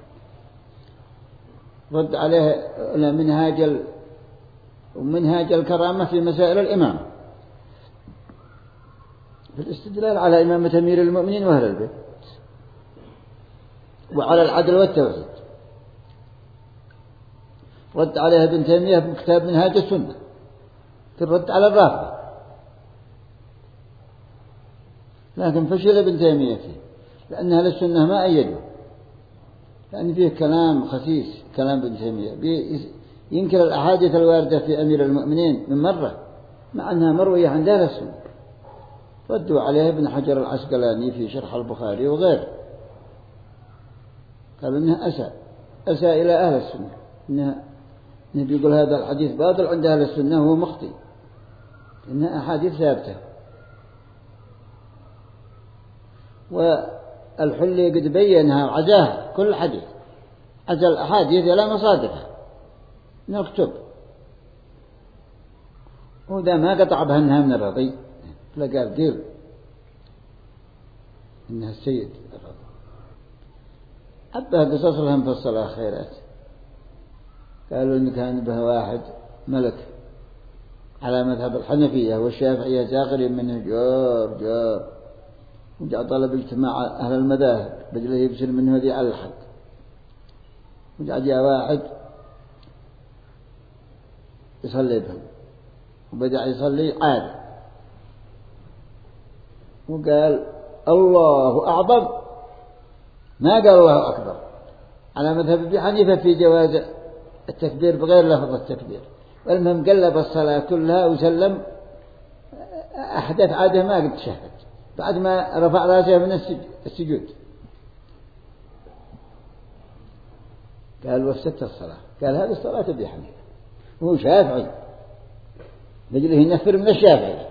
رد عليه منهاج الكرامة في مسائل الإمامة، في الاستدلال على إمامة أمير المؤمنين وأهل البيت، وعلى العدل والتوحيد. رد عليها ابن تيمية في كتاب منهاج السنة في الرد على الرافضة، لكن فشل ابن تيمية فيه لأن أهل السنة ما أيدوا، لأن فيه كلام خسيس كلام ابن تيمية ينكر الأحاديث الواردة في أمير المؤمنين من مرة مع أنها مروية عند أهل السنة. ردوا عليه ابن حجر العسقلاني في شرح البخاري وغيره، قالوا إنه أساء إلى أهل السنة، إنه بيقول هذا الحديث باطل عند أهل السنة وهو مخطئ، إنها أحاديث ثابتة. والحلي قد بينها وعزاها كل حديث، عزا الأحاديث إلى مصادرها من الكتب، وذا ما قطع بها إنها من الرضي، فقال قيل إنها السيد الرضي. أبها قصص لهم في الصلاة خيرات، قالوا إن كان بها واحد ملك على مذهب الحنفية والشافعية تقريب منه جار وجاء طلب اجتماع أهل المذاهب رجله يبشر منه ذي على الحق، وجاء واحد يصلي بهم وبدأ يصلي عادي وقال الله أعظم، ما قال الله أكبر، على مذهب أبي حنيفة في جواز التكبير بغير لفظ التكبير. والمهم قلب الصلاة كلها وسلم، أحدث عاده ما قد تشهد بعد ما رفع راسه من السجود. قال وفسدت الصلاة، قال هذه الصلاة أبي حنيفة وهو شافعي، رجله ينفر من الشافعي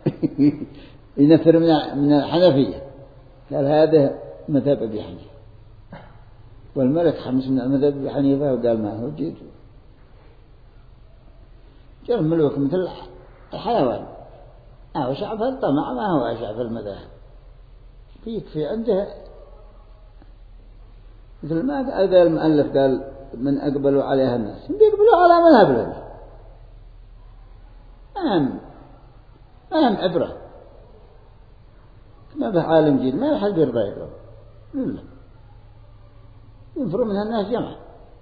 ينفر من الحنفية، قال هذا مذهب أبي حنيفة، والملك حمس من مذهب أبي حنيفة وقال ما هو جيد. جاء الملوك مثل الحيوان، أوشع في الطمع ما هو أوشع في المذاهب، يكفي عنده مثل ما قال المؤلف قال من أقبلوا عليها الناس بيقبلوا على مذهب النبي، أهم عبرة ما به عالم جيد ما حد يرضى يقرأ إلا ينفروا منها الناس جمع،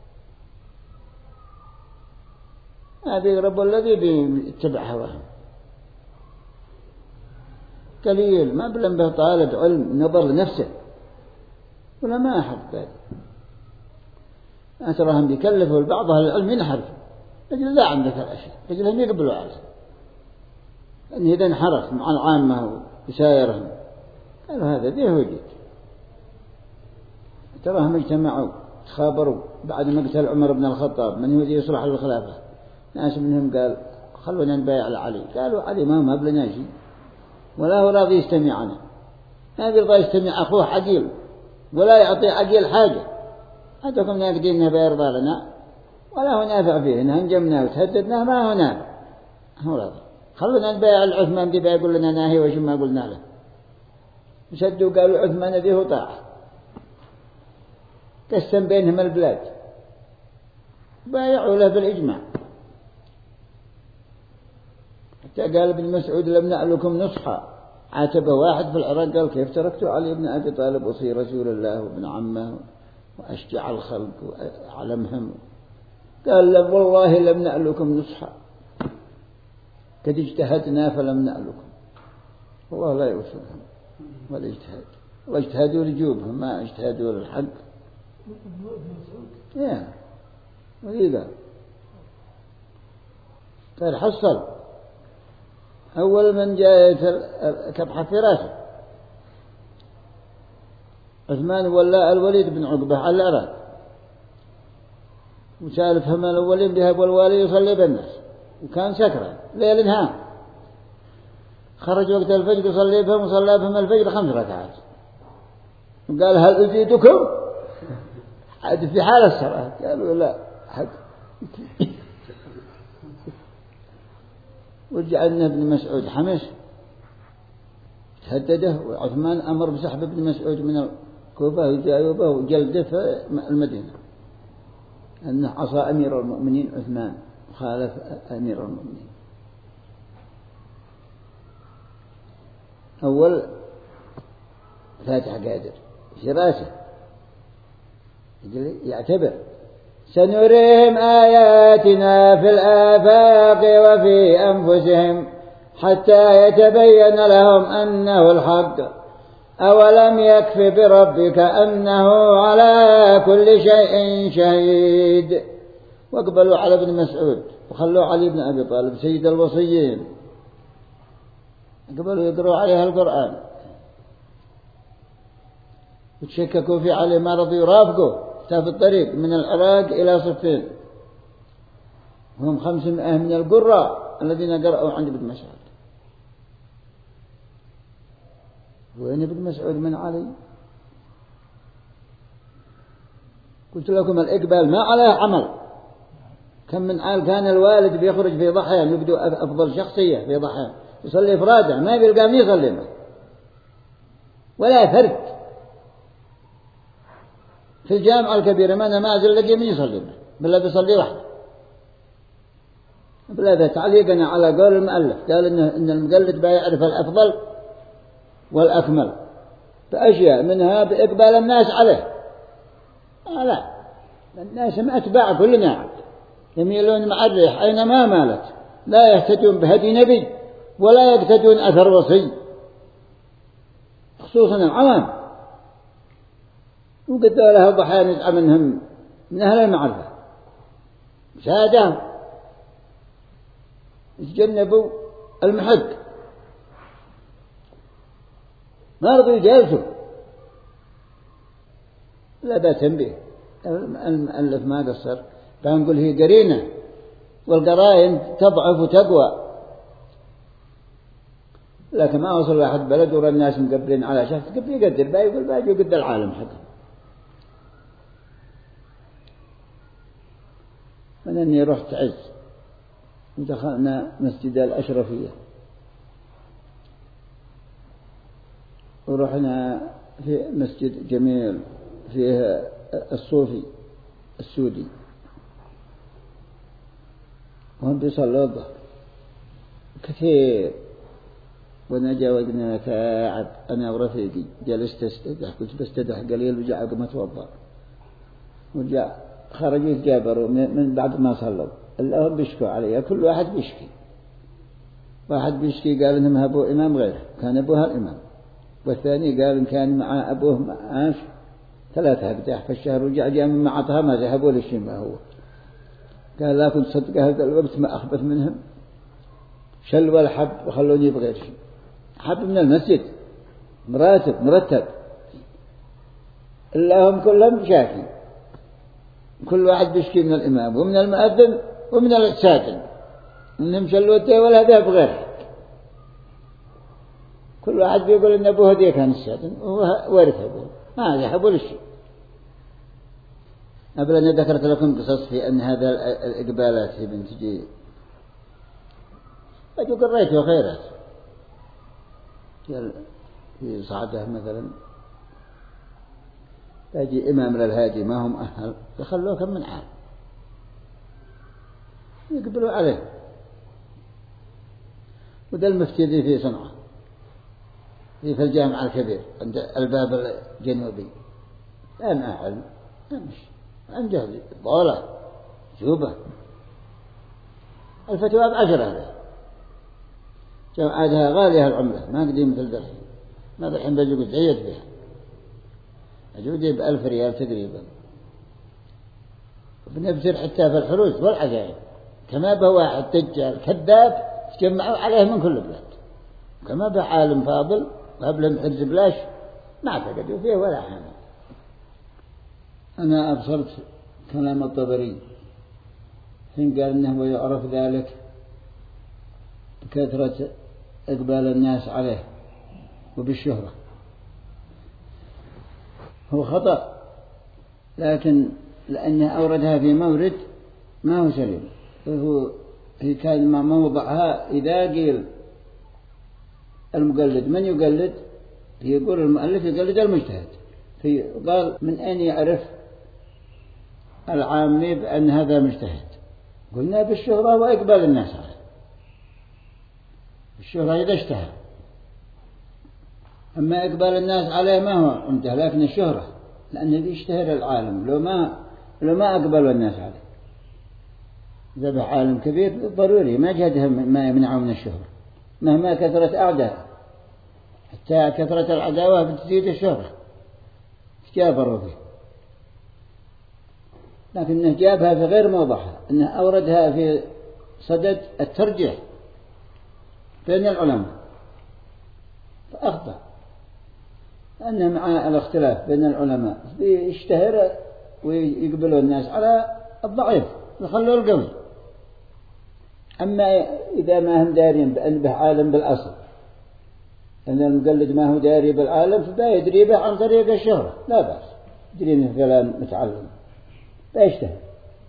ما بيقربوا الذي بيتبع هواهم قليل، ما بلن به طالب علم نظر لنفسه ولا ما أحد ذلك. أتراهم بيكلفوا البعض أهل العلم ينحرف رجل لا عندك الأشياء رجلهم يقبلوا عليه، لأنه إذا انحرف مع العامة ويسايرهم قالوا هذا به وجد. تراهم اجتمعوا تخابروا بعد مقتل عمر بن الخطاب من يريد يصلح الخلافة، ناس منهم قال خلونا نبايع على علي، قالوا علي ما بلنا شيء ولا هو راضي يستمعنا، ما بيرضى يستمع أخوه عقيل ولا يعطي عقيل حاجة، هذاكم ناقدين إنه بيرضى لنا ولا هو نافع فيه، إنه هنجمنا وتهددنا ما هو نافع، هو راضي خلونا نبايع العثمان دي بيقول لنا ناهي وش ما قلنا له، وشدوا قالوا عثمان ذي هو طاعة، قسم بينهم البلاد بايعوا له بالإجماع. حتى قال ابن مسعود لم نعلكم نصحا، عاتبه واحد في العراق قال كيف تركتوا علي بن أبي طالب وصي رسول الله وابن عمه وأشجع الخلق وأعلمهم، قال والله لم نعلكم نصحا قد اجتهدنا فلم نعلكم، والله لا يوصلهم ولا اجتهاد، واجتهدوا لجوبهم ما اجتهدوا للحق. يا وذي قال حصل أول من جاء كبحة في راسه عثمان ولا الوليد بن عقبة على العراق، وسالف هم الأولين بهب والوالي يصلي بالناس وكان سكرا ليل نهار، خرج وقت الفجر يصلي بهم وصلى بهم الفجر 5 ركعات وقال هل أزيدكم عاد في حال الصلاة، قالوا لا حق. وجعلنا ابن مسعود حمش تهدده، وعثمان أمر بسحب ابن مسعود من الكوفة وجايبه وجلده في المدينة، أنه عصى أمير المؤمنين عثمان وخالف أمير المؤمنين. أول فاتح قادر في راسه يعتبر سنريهم آياتنا في الآفاق وفي أنفسهم حتى يتبين لهم أنه الحق أولم يكف بربك أنه على كل شيء شهيد. واقبلوا على ابن مسعود وخلوا علي بن أبي طالب سيد الوصيين، قبلوا يقروا عليها القرآن وتشككوا في علي، ما رضوا يرافقوا في الطريق من العراق إلى صفين، هم 500 من القراء الذين قرأوا عند ابن مسعود. وين ابن مسعود من علي؟ قلت لكم الإقبال ما عليه عمل. كم من عال كان الوالد بيخرج في ضحية يبدو أفضل شخصية في ضحية يصلي إفراده ما بيلقى من يصلي ولا فرد في الجامعة الكبيرة ما نمازل لقي من يصلي بلا بيصلي وحده. بلا تعليقنا على قول المؤلف قال إن المقلد بيعرف الأفضل والأكمل بأشياء منها بإقبال الناس عليه. لا الناس ما أتباع كلنا يميلون مع الريح أينما مالت، لا يهتدون بهدي نبي ولا يقتدون أثر وصي، خصوصا العوام. وقد لها ضحايا نزع منهم من أهل المعرفة شهادة يتجنبوا المحق ما رضوا يجالسوا. لا ده تنبيه المؤلف ما قصر، فنقول هي قرينة والقرائن تضعف وتقوى، لكن ما وصل واحد بلد ورا الناس مقبلين على شخص قبل يقدر باي يقول باي يقد العالم حقا. من أني رحت عز ودخلنا مسجد الأشرفية ورحنا في مسجد جميل فيه الصوفي السودي وهم بيصلوا الظهر كثير، ونجاوزنا كعب أنا ورفيقي جلست استدح كنت بستدح قليل وجاء قم أتوضأ ورجع خرجوا يتجابروا من بعد ما صلوا اللهم بيشكوا علي، كل واحد بيشكي. واحد بيشكي قال إنهم أبوه إمام غيره كان أبوها الإمام، والثاني قال إن كان مع أبوه معاش 3 أقداح في الشهر وجاء جاء من معطها ما ذهبوا للشيء ما هو. قال لا كنت صدق هذا الوقت ما أخبث منهم شلوا الحب وخلوني بغير شيء. حب من المسجد مرتب إلا هم كلهم شاكي، كل واحد بيشكي من الإمام ومن المؤذن ومن الساكن إنهم شلوته ولا ذهب غيره. كل واحد بيقول إن أبوه هديه كان الساكن وورث أبوه ما ذهبوا للشيء. قبل أن ذكرت لكم قصص في أن هذا الإقبالات في بنت جي أجو قريته خيرات في صعده مثلا يجي إمام للهادي ما هم أهل يخلوه كم من عام يقبلوا عليه. وده المفتي ذي في صنعاء في الجامع الكبير عند الباب الجنوبي لا ما علم مش عن جهل ضالة جوبة الفتوى ب10 هذا جمعاتها غالية العملة ما قديم مثل درحين ما درحين بيجوا قدعية بها أجودي ب1000 ريال تقريبا وبنبزر حتى في الحروس والعجائب كما بواحد تجار كذاب تجمعوا عليه من كل بلاد كما بعالم فاضل وقبلهم حرز بلاش ما اعتقدوا فيه ولا حاجة. أنا أبصرت كلام الطبري حين قال إنه ويعرف ذلك بكثرة إقبال الناس عليه وبالشهرة. هو خطأ لكن لأنه أوردها في مورد ما هو سليم. هي كان موضعها إذا قيل المقلد من يقلد يقول المؤلف يقلد المجتهد. قال من أين يعرف العامي بأن هذا مجتهد؟ قلنا بالشهرة وإقبال الناس عليه. الشهرة إذا اشتهر، أما إقبال الناس عليه ما هو عنده لكن الشهرة لأنه يشتهر العالم. لو ما لو ما أقبلوا الناس عليه. ذبح عالم كبير ضروري ما جهده ما يمنعه من الشهرة مهما كثرت أعداء، حتى كثرة العداوة بتزيد الشهرة. جاب الرضي، لكنه جابها في غير موضعها، أنه أوردها في صدد الترجيح بين العلماء فأخطأ، لأنه مع الاختلاف بين العلماء يشتهر ويقبلوا الناس على الضعيف يخلوا القوي. أما إذا ما هم دارين بأن به عالم بالأصل، أن المقلد ما هو داري بالعالم فبا يدري به عن طريق الشهرة لا بأس، يدري أنه فلان متعلم فيشتهر.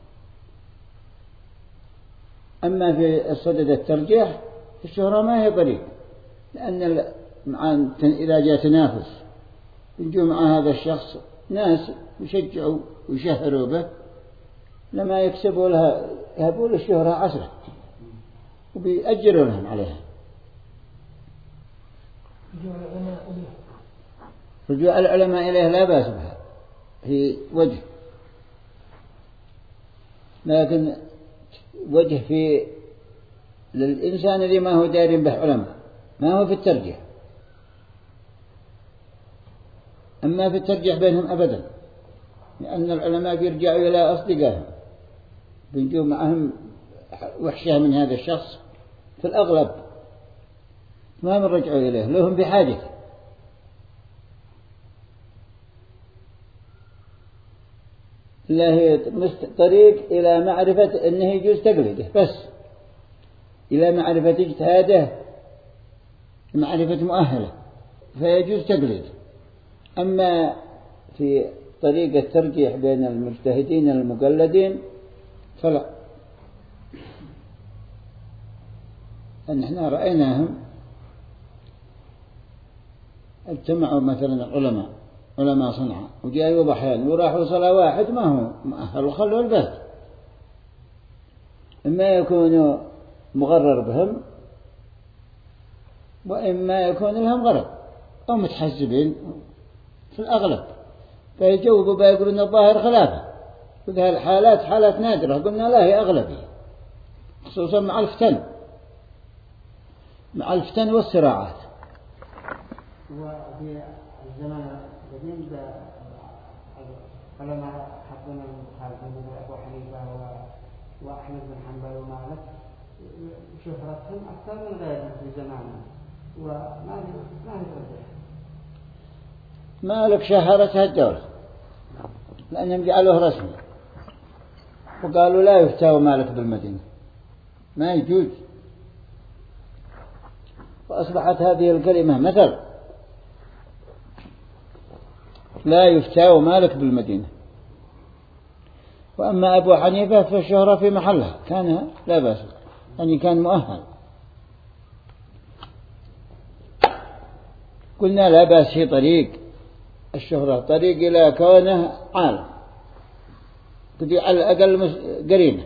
أما في صدد الترجيح الشهرة ما هي طريق، لأن إذا جاء تنافس يجوا مع هذا الشخص ناس يشجعوا ويشهروا به لما يكسبوا لها يهبوا الشهرة 10 وبيأجروا لهم عليها. رجوع العلماء إليه لا بأس بها في وجه، لكن وجه في للإنسان اللي ما هو داري به علماء ما هو في الترجيح. أما في الترجيح بينهم أبدا، لأن العلماء بيرجعوا إلى أصدقائهم بيجوا معهم وحشة من هذا الشخص في الأغلب ما بنرجعوا إليه لهم بحاجة. لا هي طريق إلى معرفة أنه يجوز تقليده بس، إلى معرفة اجتهاده معرفة مؤهلة فيجوز تقليده. أما في طريقة الترجيح بين المجتهدين المقلدين فلا. نحن رأيناهم اجتمعوا مثلا علماء صنعاء وجاءوا ضحيان وراحوا صلاة واحد ما هو مؤهل وخلوا البيت، إما يكونوا مغرر بهم وإما يكون لهم غرض أو متحزبين في الأغلب فيجوبوا بيقولون الظاهر خلافه. وهذه الحالات حالات نادرة قلنا لا هي أغلبية، خصوصا مع الفتن والصراعات. وفي الزمن القديم علماء حقنا المخالفين مثل أبو حنيفة وأحمد بن حنبل ومالك شهرتهم أكثر من غيرهم في زماننا وما هي ترجح. مالك شهرتها الدولة لأنهم جعلوه رسمي وقالوا لا يفتاو مالك بالمدينة ما يجوز، وأصبحت هذه الكلمة مثل لا يفتاو مالك بالمدينة. وأما أبو حنيفة فالشهرة في محلها كان لا بأس يعني كان مؤهل. قلنا لا بأس في طريق الشهرة طريق إلى كونه عالم تدي على الأقل قرينة.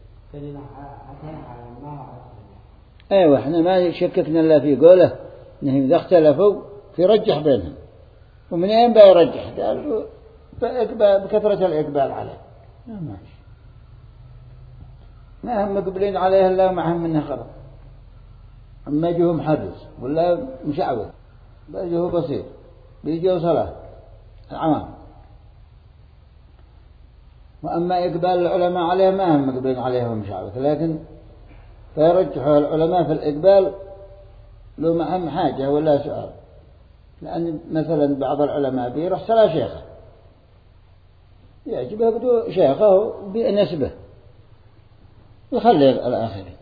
أيوة احنا ما شككنا إلا في قوله إنهم إذا اختلفوا في رجح بينهم، ومن أين بيرجح؟ قالوا بكثرة الإقبال عليه ما هم مقبلين عليه إلا معهم منه خرط. أما يجوه محرز ولا مشعوذ بيجوه بسيط بيجوه صلاة العوام. وأما إقبال العلماء عليه ما هم مقبلين عليه ومشعوذ، لكن فيرجحوا العلماء في الإقبال لو معهم حاجة ولا سؤال. لأن مثلا بعض العلماء بيروح صلاة شيخه يعجبه بدو شيخه بنسبه يخلي الآخرين.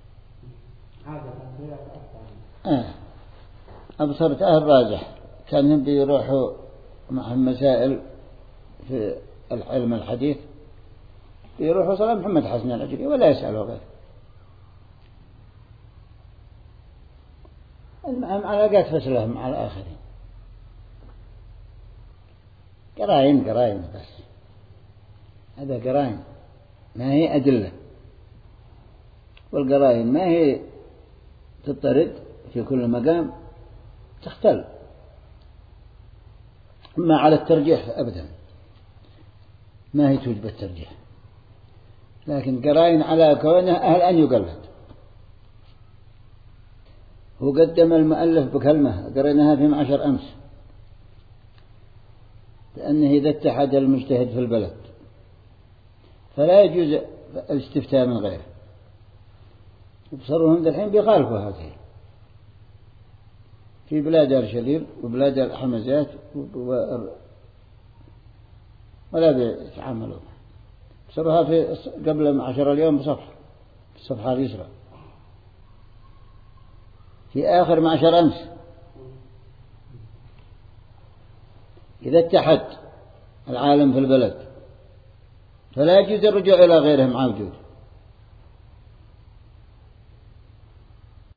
أبصرته الراجح كانهم بيروحوا معهم مسائل في العلم الحديث بيروحوا صلاة محمد حسن العجلي ولا يسألوا غيره. المهم علاقات فسلهم مع الآخرين قرائن بس، هذا قرائن ما هي أدلة، والقرائن ما هي تضطرد في كل مقام تختل. ما على الترجيح أبدا ما هي توجب الترجيح، لكن قرائن على كونه أهل أن يقلد. وقدم المؤلف بكلمة قريناها في معشر أمس، لأنه إذا اتحد المجتهد في البلد فلا يجوز الاستفتاء من غيره. وبصرهم الحين بيخالفوا هذه في بلاد أرشليل وبلاد الحمزات ولا بيتعاملوا. بصرها في قبل 10 اليوم بصفحة في الصفحة اليسرى في آخر 10 أمس. إذا اتحد العالم في البلد فلا يجوز الرجوع إلى غيره مع وجوده.